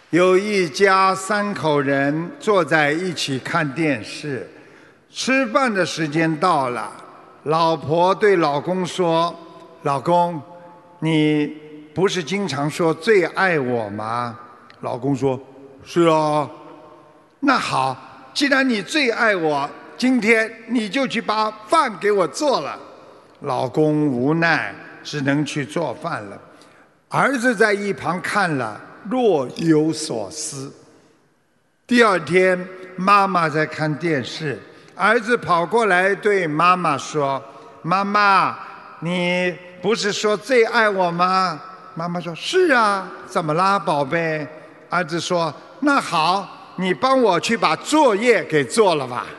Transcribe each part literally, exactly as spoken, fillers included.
有一家三口人坐在一起看电视，吃饭的时间到了，老婆对老公说：“老公，你不是经常说最爱我吗？”老公说：“是啊。”那好，既然你最爱我，今天你就去把饭给我做了。老公无奈，只能去做饭了。儿子在一旁看了，若有所思。第二天，妈妈在看电视，儿子跑过来对妈妈说：“妈妈，你不是说最爱我吗？”妈妈说：“是啊，怎么啦，宝贝？”儿子说：“那好，你帮我去把作业给做了吧。”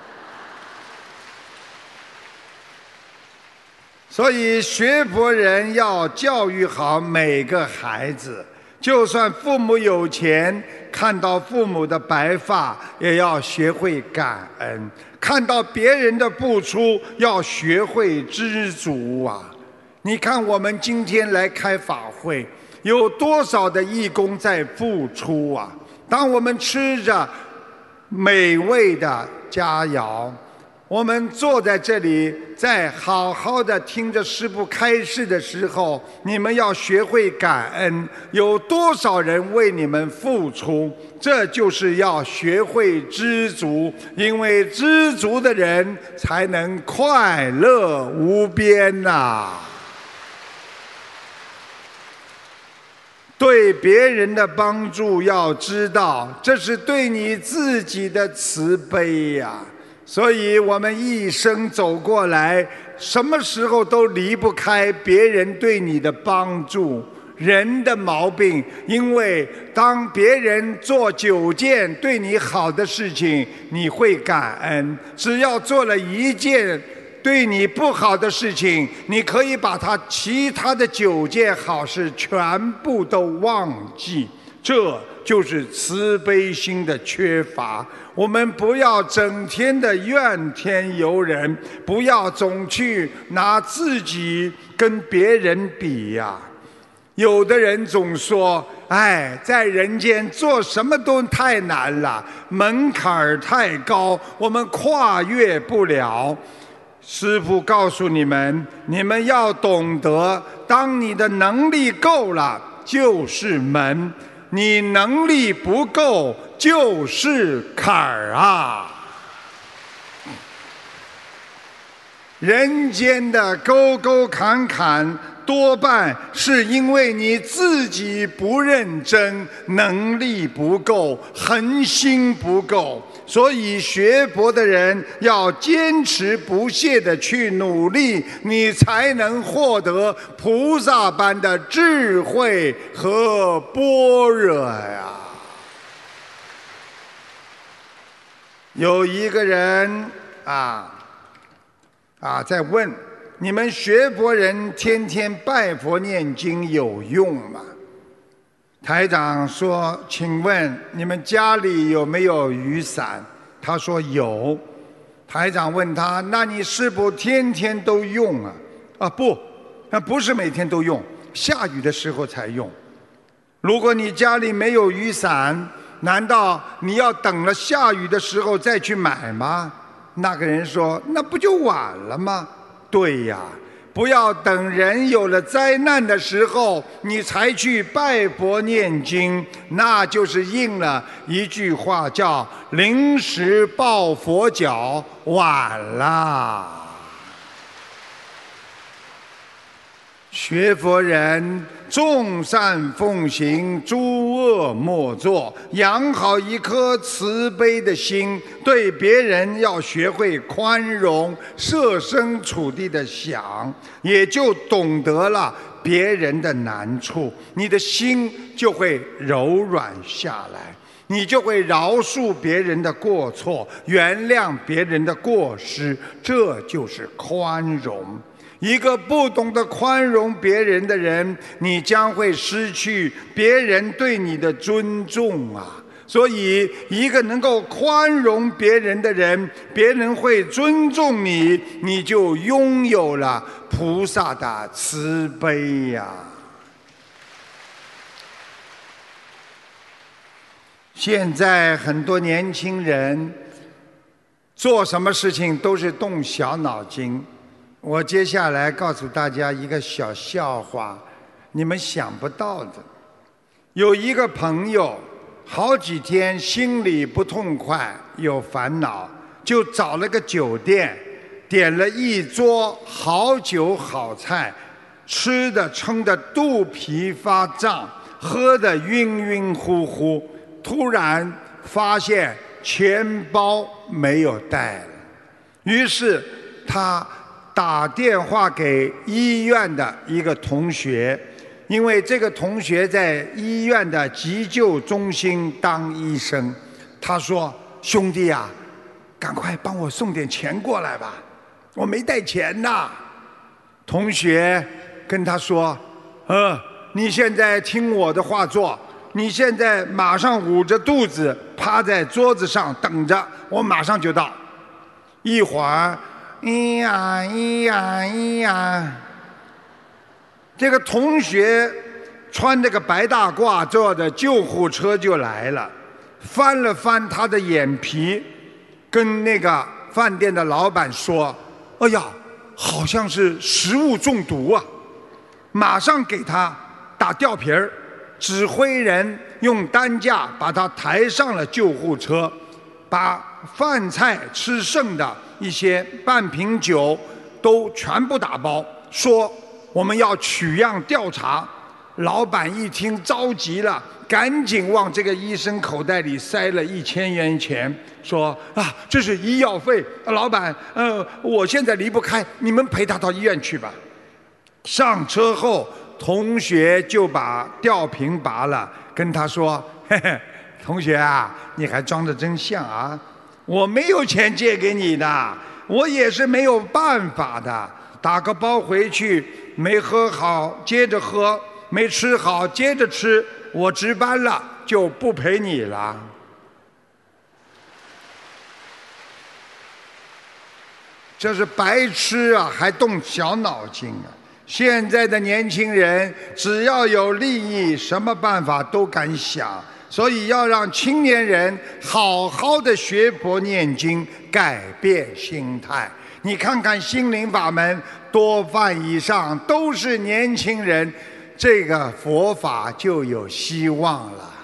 所以学佛人要教育好每个孩子，就算父母有钱，看到父母的白发也要学会感恩，看到别人的付出要学会知足啊。你看我们今天来开法会，有多少的义工在付出啊。当我们吃着美味的佳肴，我们坐在这里，在好好的听着师父开示的时候，你们要学会感恩，有多少人为你们付出，这就是要学会知足，因为知足的人才能快乐无边呐。对别人的帮助要知道，这是对你自己的慈悲呀。所以我们一生走过来，什么时候都离不开别人对你的帮助。人的毛病，因为当别人做九件对你好的事情，你会感恩；只要做了一件对你不好的事情，你可以把他其他的九件好事全部都忘记。这就是慈悲心的缺乏。我们不要整天的怨天尤人，不要总去拿自己跟别人比呀。有的人总说：“哎，在人间做什么都太难了，门槛太高，我们跨越不了。”师父告诉你们，你们要懂得，当你的能力够了，就是门。你能力不够就是坎儿啊！人间的沟沟坎坎，多半是因为你自己不认真，能力不够，恒心不够。所以学佛的人要坚持不懈地去努力，你才能获得菩萨般的智慧和般若呀。有一个人啊啊在问，你们学佛人天天拜佛念经有用吗？台长说：“请问你们家里有没有雨伞？”他说有。台长问他：“那你是否天天都用啊？”啊不，那不是每天都用，下雨的时候才用。如果你家里没有雨伞，难道你要等了下雨的时候再去买吗？那个人说：“那不就晚了吗？”对呀。不要等人有了灾难的时候，你才去拜佛念经，那就是应了一句话，叫“临时抱佛脚”，晚了。学佛人众善奉行，诸恶莫作，养好一颗慈悲的心，对别人要学会宽容，设身处地的想，也就懂得了别人的难处，你的心就会柔软下来，你就会饶恕别人的过错，原谅别人的过失，这就是宽容。一个不懂得宽容别人的人，你将会失去别人对你的尊重啊！所以，一个能够宽容别人的人，别人会尊重你，你就拥有了菩萨的慈悲呀！ 现在很多年轻人做什么事情都是动小脑筋。我接下来告诉大家一个小笑话，你们想不到的。有一个朋友好几天心里不痛快，有烦恼，就找了个酒店，点了一桌好酒好菜，吃的撑得肚皮发胀，喝得晕晕乎乎。突然发现钱包没有带了，于是他打电话给医院的一个同学，因为这个同学在医院的急救中心当医生。他说：兄弟啊，赶快帮我送点钱过来吧，我没带钱呐。同学跟他说：呃，你现在听我的话做，你现在马上捂着肚子趴在桌子上等着，我马上就到。一会儿咿呀咿呀咿呀，这个同学穿着个白大褂，坐着救护车就来了，翻了翻他的眼皮，跟那个饭店的老板说：哎呀，好像是食物中毒啊！马上给他打吊瓶儿，指挥人用担架把他抬上了救护车，把饭菜吃剩的一些半瓶酒都全部打包，说我们要取样调查。老板一听着急了，赶紧往这个医生口袋里塞了一千元钱，说啊，这是医药费。老板，呃，我现在离不开，你们陪他到医院去吧。上车后，同学就把吊瓶拔了，跟他说：嘿嘿，同学啊，你还装得真像啊！我没有钱借给你的，我也是没有办法的。打个包回去，没喝好接着喝，没吃好接着吃，我值班了就不陪你了。这是白痴啊，还动小脑筋啊！现在的年轻人只要有利益，什么办法都敢想。所以要让青年人好好的学佛念经，改变心态。你看看心灵法门，多半以上都是年轻人，这个佛法就有希望了。